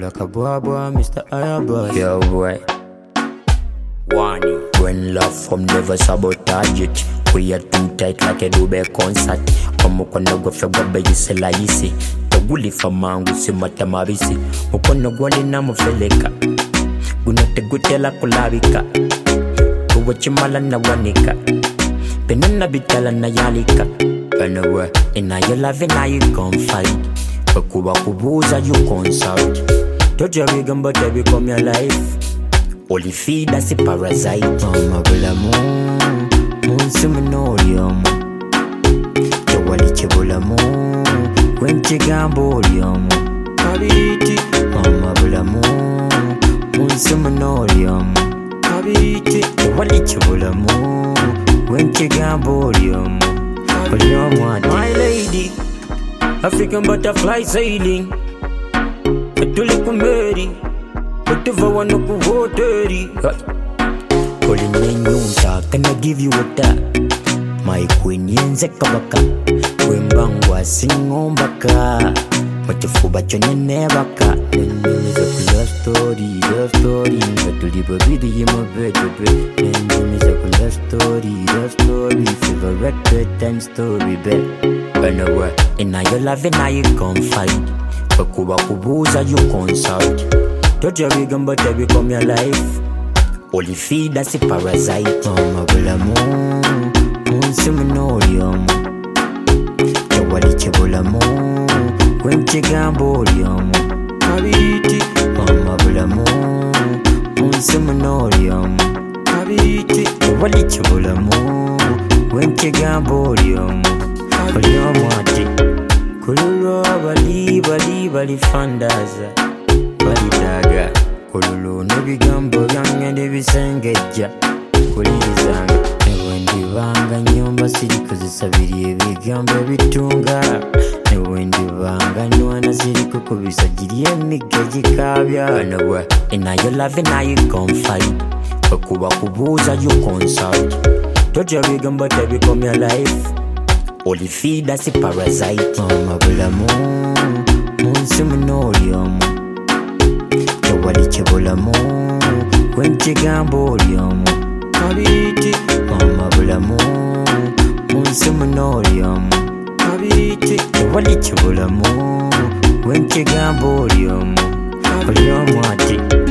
like a boy, Mr. Ayaba. Yo, boy. Warning. When love from never sabotage it. We are too tight like a Dube concert. Mukona gwa fegwa beyisela yisi. Toguli famangu si matamabisi. Mukona gwali na mufeleka. Gunote gutela kulabika. Kuwachimala na wanika. Penana bitala na yalika. Anyway, ina your love and you confide. Kuba kubuza you consult. Toja wigamba te become your life. Only feed as a parasite. Mama bula munsimunorium. Chawali chebula wenchigamborium. Kabiti. Mama bula munsimunorium. Kabiti. Chawali chebula wenchigamborium. My lady, African butterfly sailing. Tulikumeri, utuva no kuhoteri. Kolinenyunta, can I give you a tap? My queen yenze kabaka, wembangwa singombaka. Machufuba chonye nebaka. Love story, Batuliba bidi yima baby. Love story, favorite bedtime story, bed. Anyway, in your love and you confide. Kuba kubuza you consult. Toja wigamba te become your life. Only feed as a parasite. Mama bula munsimunorium. Chawali chebula wenchigamborium. Kabiti. Mama bula munsimunorium. Kabiti. Chawali chebula wenchigamborium. Kuliomwati. Kululu bali fandaza. Bali daga. Kululu nebigambo byange nebisengeja. Kulizanga. Newendi banga nyumba siriko zisabiriye ebigambo bitunga. Newendi banga nywana siriko kubisagiriye emigeji kabya. Anyway, in your love and you confide. Kuba kubuza you consult. Toja wigamba te become your life. Only feed as a parasite. Mama bula munsimunorium. Chawali chebula wenchigamborium. Kabiti. Mama bula munsimunorium. Kabiti. Chawali chebula wenchigamborium. Kuliomwati.